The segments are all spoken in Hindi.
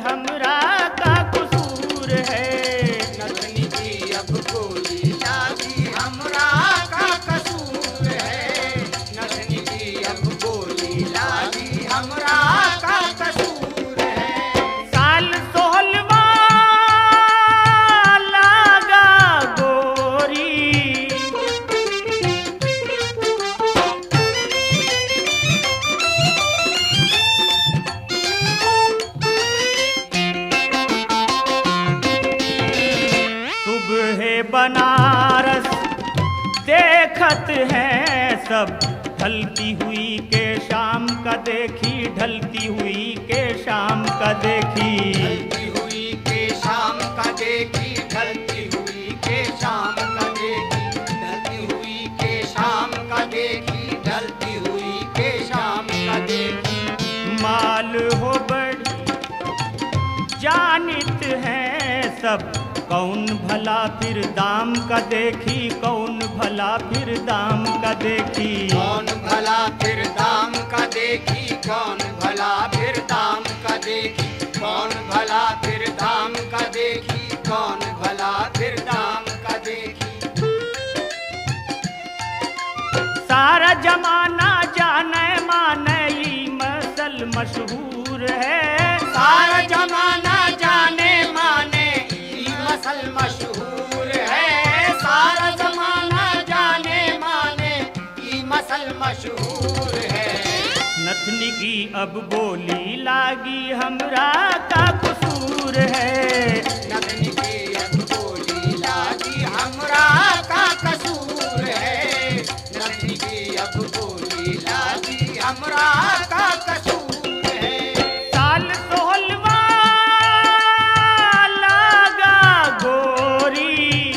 हमरा का कसूर है। नथनी की अब गोली लागी हमरा का कसूर है। नथनी की अब गोली लागी हमरा का कसूर है। साल 16वां लागा गोरी, सुबह बनारस देखत हैं सब, ढलती हुई के शाम का देखी, ढलती हुई के शाम का देखी। ढलती हुई के शाम का देखी, ढलती हुई के शाम का देखी, ढलती हुई के शाम का देखी, ढलती हुई के शाम का देखी। माल हो बड़ी जानित हैं सब, कौन भला फिर दाम का देखी, कौन भला फिर दाम का देखी। कौन भला फिर दाम का देखी, कौन भला फिर दाम का देखी, कौन भला फिर दाम का देखी, कौन भला फिर दाम का देखी। सारा जमाना जाने माने ई मसल मशहूर है। सारा जमाना जाने माने ई मसल मशहूर है। सारा जमाना जाने माने ई मसल मशहूर है। नथनी की अब बोली लागी हमरा का कसूर है। नथनी की अब बोली लागी हमरा का कसूर है। नथनी की अब बोली लागी हमरा का कसूर है। साल 16वां लागा गोरी,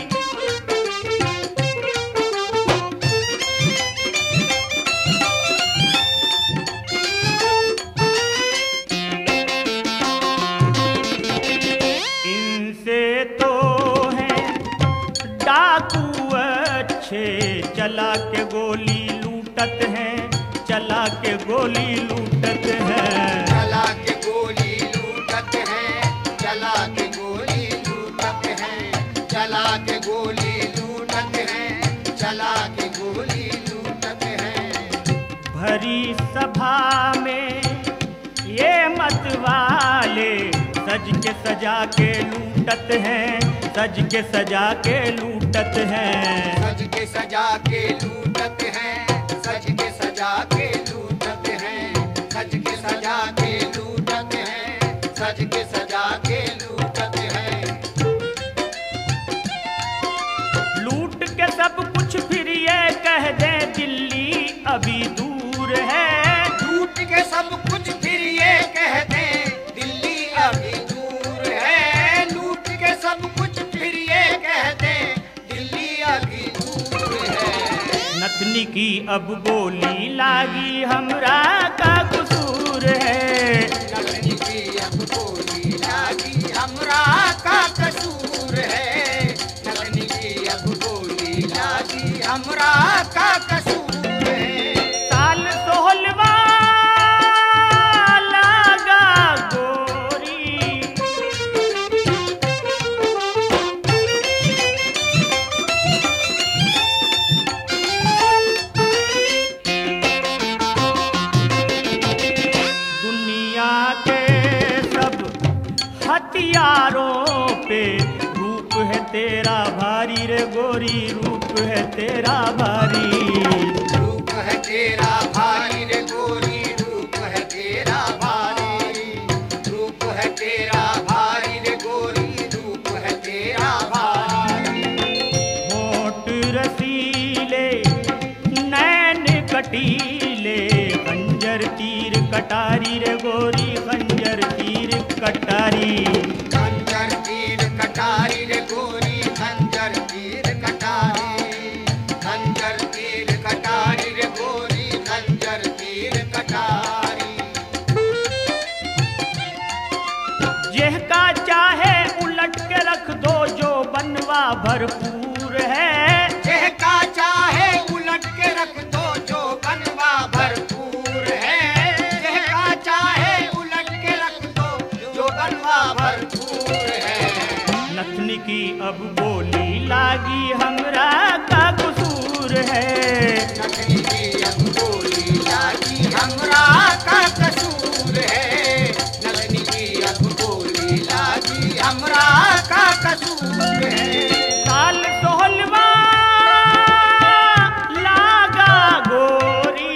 इनसे तो हैं डाकू अच्छे, चला के गोली लूटत हैं, चला के गोली लूटत हैं। चला के गोली लूटत है, चला के गोली लूटत है, चला के गोली लूटत है, चला के गोली लूटत है। भरी सभा में ये मतवाले, सज के सजा के लूटत हैं, सज के सजा के लूटत हैं। सज के सजा के लूटत है, सज के सजा के लूटत है, सज के सजा के लूटत है, सज के सजा के लूटत है। लूट के सब कुछ फिर ये कह दे दिल्ली अभी दूर है। लूट के सब कुछ फिर ये कह दे दिल्ली अभी दूर है। लूट के सब कुछ फिर ये कह दे दिल्ली अभी दूर है। नथनी की अब बोली लागी हमरा का कसूर है। नथनी की अब बोली लागी हमरा का कसूर है। नथनी की अब बोली लागी हमरा का कसूर है। साल 16वां लागा गोरी, दुनिया के सब हथियारों पे रूप है तेरा भारी रे गोरी, रूप है तेरा भारी। रूप है तेरा भारी रे गोरी, रूप है तेरा भारी, रूप है तेरा भारी रे गोरी, रूप है तेरा भारी। होठ रसीले नैन कटीले, खंजर तीर कटारी रे गोरी, खंजर तीर कटारी। खंजर तीर कटारी रे गोरी, खंजर तीर कटारी, खंजर तीर कटारी रे गोरी, खंजर तीर कटारी। यह का चाहे उलट के रख दो जो बनवा भरपूर है। यह का चाहे उलट के रख दो जो बनवा भरपूर है। यह का चाहे उलट के रख दो जो बनवा का भरपूर है। नथनी की अब बोली लागी हमरा का कसूर है। नथनी की अब बोली लागी हमरा का कसूर है। नथनी की अब बोली लागी हमरा का कसूर है। साल सोहलवा लागा गोरी,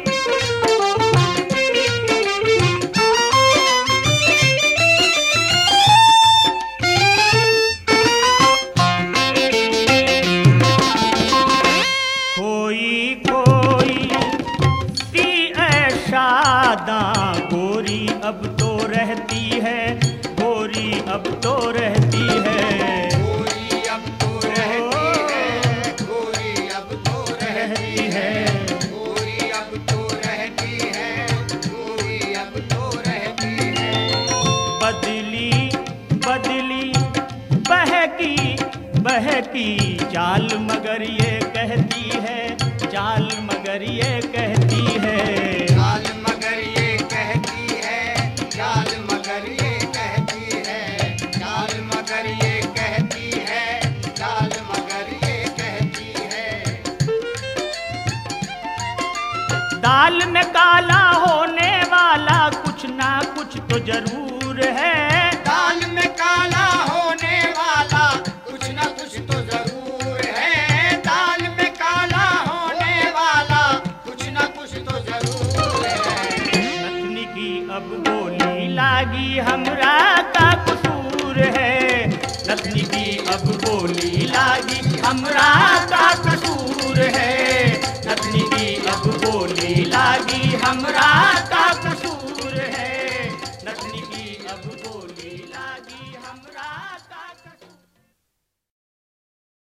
खोई खोई सी ऐशादा गोरी अब तो रहती है, गोरी अब तो रहती है, गोरी अब तो रहती है। गोरी अब तो रहती है। गोरी अब तो रहती है। गोरी अब तो रहती है। बदली बदली बहकी चाल मगर ये कहती है, चाल मगर ये कहती है, चाल मगर ये कहती है। चाल मगर ये कहती है। चाल मगर ये कहती है। चाल मगर ये कहती है। दाल में काला होने वाला कुछ ना कुछ तो जरूर है।